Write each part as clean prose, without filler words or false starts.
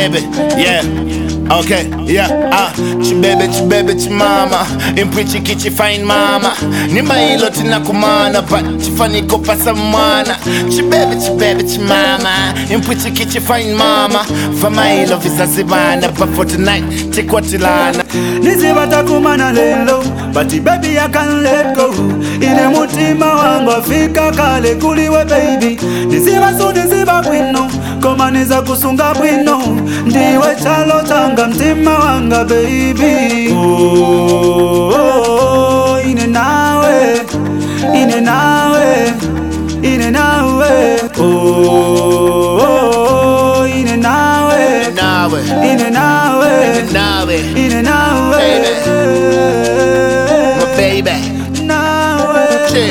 baby, yeah. Okay, yeah, chibebe chimama impwichi kichi fine mama Nima ilo tina kumana but chifaniko pasa mwana Chibebe chimama impwichi kichi fine mama Fama ilo visa zibana but for tonight tikwatilana Nizibata kumana lelo but baby I can't let go Ine mutima wangu afika kale kuliwe baby Niziba so niziba bwino Koma niza kusunga bwino Ndiwe chalo tanga mtima wanga baby Oh, ine nawe Ine nawe Ine nawe Oh, ine nawe Ine nawe Ine nawe My baby Nawe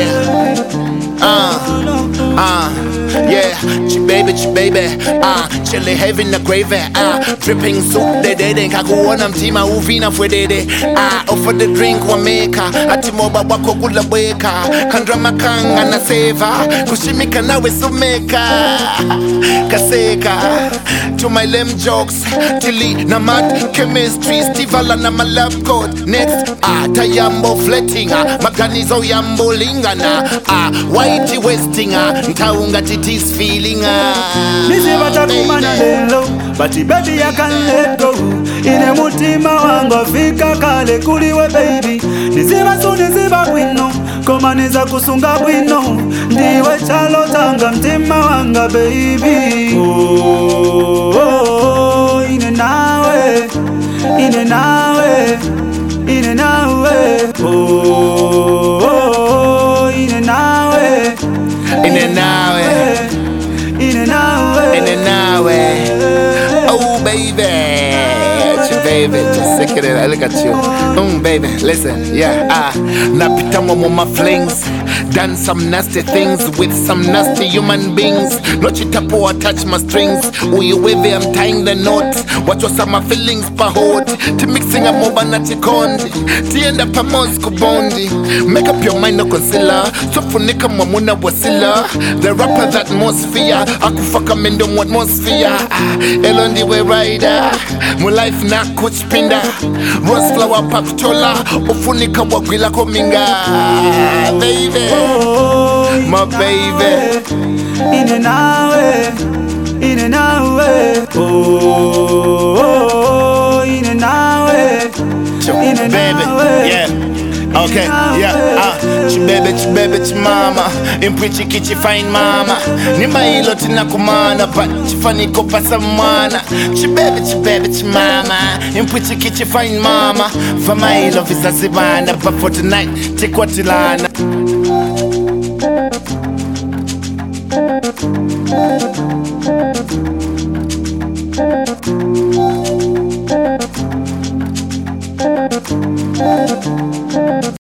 Yeah, chibebe, chili heavy na gravy, dripping soup, de kakuona mtima uvina fwedede, offer the drink wa meka, atimoba wako kula weka, kandra makanga na seva, kushimika nawe sumeka, kaseka, to my lame jokes, tili na mad chemistry, stivala na my love code, next, tayambo fletting, maganizo yambo lingana, whitey wasting, ntaunga titis feeling, Nizibata kumana lelo but baby I can't let go Ine mutima wangu afika kale kuliwe baby Niziba so niziba bwino Koma niza kusunga bwino Ndiwe chalo tanga mtima wanga baby Oh, ine nawe Ine nawe Ine nawe Oh, ine nawe Ine nawe Oh baby, just sick of it, I look at you baby, listen, yeah, napita mo my flings done some nasty things with some nasty human beings No chitapo touch my strings Uyu weve, I'm tying the knots What was my feelings pa hot Ti mixing a moba na chikondi Ti enda pa mosco bondi Make up your mind no concealer So funika mwamuna wasila The rapper that atmosphere Akufaka mendo atmosphere Elondi we rider Mu life na kuchpinda Rose flower pakutola Ufunika wagwila kominga Baby my baby Ine nawe Oh, ine nawe Baby, yeah Okay, yeah, chibebe chimama impwichi kichi fine mama Nima ilo tina kumana but chifaniko pasa mwana Chibebe chimama impwichi kichi fine mama Fama ilo visa zibana but for tonight tikwatilana